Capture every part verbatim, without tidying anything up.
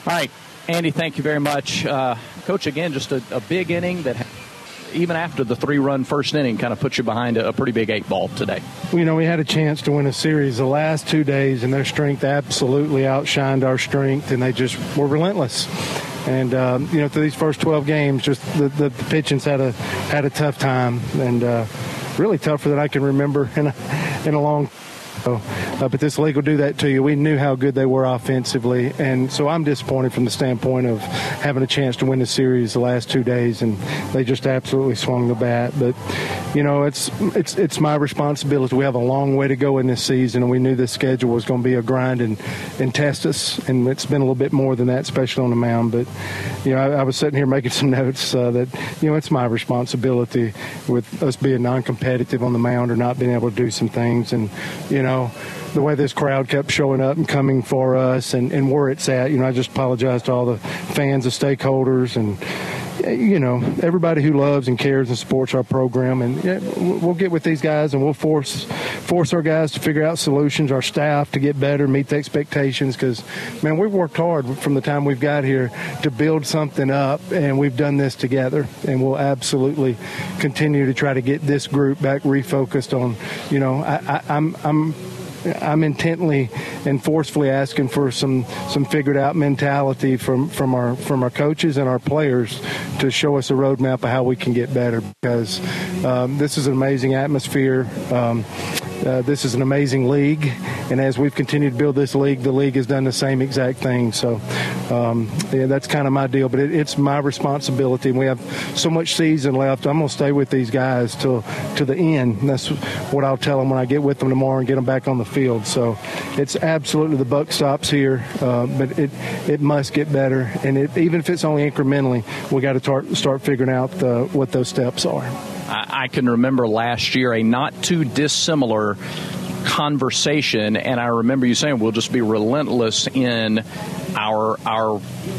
All right, Andy, thank you very much. Uh, Coach, again, just a, a big inning that even after the three-run first inning kind of puts you behind a, a pretty big eight ball today. Well, you know, we had a chance to win a series the last two days, and their strength absolutely outshined our strength, and they just were relentless. And, um, you know, through these first twelve games, just the, the, the pitching's had a had a tough time, and uh, really tougher than I can remember in a, in a long time. So, uh, but this league will do that to you. We knew how good they were offensively, and so I'm disappointed from the standpoint of having a chance to win the series the last two days, and they just absolutely swung the bat. But, you know, it's it's it's my responsibility. We have a long way to go in this season, and we knew this schedule was going to be a grind and, and test us, and it's been a little bit more than that, especially on the mound. But, you know, I, I was sitting here making some notes uh, that, you know, it's my responsibility with us being non-competitive on the mound or not being able to do some things, and, you know, the way this crowd kept showing up and coming for us and, and where it's at. You know, I just apologize to all the fans, the stakeholders, and, you know, everybody who loves and cares and supports our program. And yeah, we'll get with these guys and we'll force force our guys to figure out solutions, our staff to get better, meet the expectations, because, man, we've worked hard from the time we've got here to build something up, and we've done this together. And we'll absolutely continue to try to get this group back refocused on, you know, I, I, I'm I'm I'm intently and forcefully asking for some some figured out mentality from, from our from our coaches and our players to show us a roadmap of how we can get better, because um, this is an amazing atmosphere. Um, Uh, this is an amazing league, and as we've continued to build this league, the league has done the same exact thing. So um, yeah, that's kind of my deal, but it, it's my responsibility, and we have so much season left. I'm going to stay with these guys till to the end. And that's what I'll tell them when I get with them tomorrow and get them back on the field. So it's absolutely the buck stops here, uh, but it it must get better, and it, even if it's only incrementally, we got to start start figuring out the, what those steps are. I can remember last year a not too dissimilar conversation, and I remember you saying we'll just be relentless in our our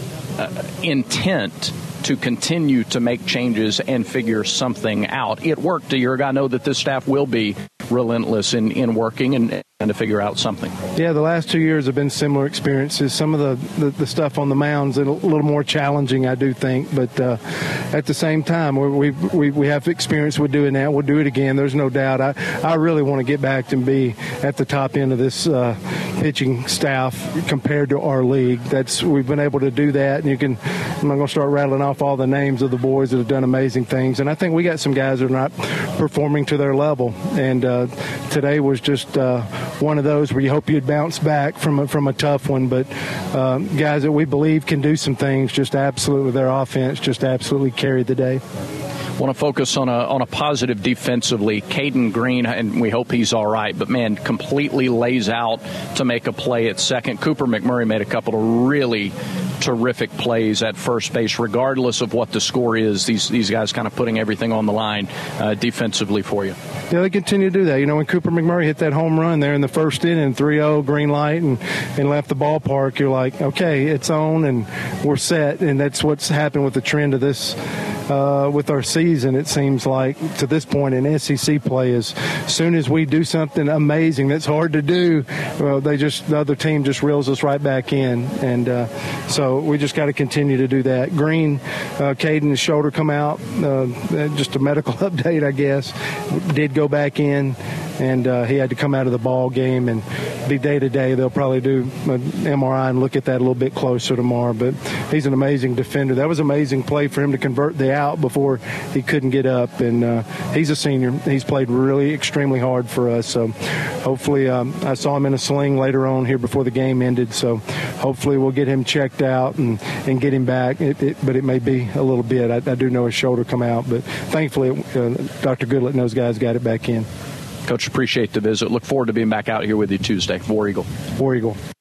uh, intent to continue to make changes and figure something out. It worked a year ago. I know that this staff will be relentless in, in working and, and to figure out something. Yeah, the last two years have been similar experiences. Some of the, the, the stuff on the mound's a little more challenging, I do think, but uh, at the same time, we, we we have experience with doing that. We'll do it again. There's no doubt. I, I really want to get back and be at the top end of this uh, pitching staff compared to our league. That's we've been able to do that, and you can. I'm not going to start rattling off all the names of the boys that have done amazing things, and I think we got some guys that are not performing to their level, and uh, today was just uh, one of those where you hope you'd bounce back from a, from a tough one, but uh, guys that we believe can do some things, just absolutely, their offense just absolutely carried the day. Want to focus on a on a positive defensively. Caden Green, and we hope he's all right, but, man, completely lays out to make a play at second. Cooper McMurray made a couple of really terrific plays at first base, regardless of what the score is. These these guys kind of putting everything on the line uh, defensively for you. Yeah, they continue to do that. You know, when Cooper McMurray hit that home run there in the first inning, three oh, green light, and, and left the ballpark, you're like, okay, it's on and we're set. And that's what's happened with the trend of this uh, with our season, it seems like, to this point in S E C play. As soon as we do something amazing that's hard to do, well, they just the other team just reels us right back in. And uh, so we just got to continue to do that. Green, uh, Caden's shoulder come out, uh, just a medical update, I guess, did go back in, and uh, he had to come out of the ball game and be day-to-day. They'll probably do an M R I and look at that a little bit closer tomorrow. But he's an amazing defender. That was an amazing play for him to convert the out before he couldn't get up. And uh, he's a senior. He's played really extremely hard for us. So hopefully um, I saw him in a sling later on here before the game ended. So hopefully we'll get him checked out and, and get him back. It, it, but it may be a little bit. I, I do know his shoulder come out. But thankfully uh, Doctor Goodlett and those guys got it back in. Coach, appreciate the visit. Look forward to being back out here with you Tuesday. War Eagle. War Eagle.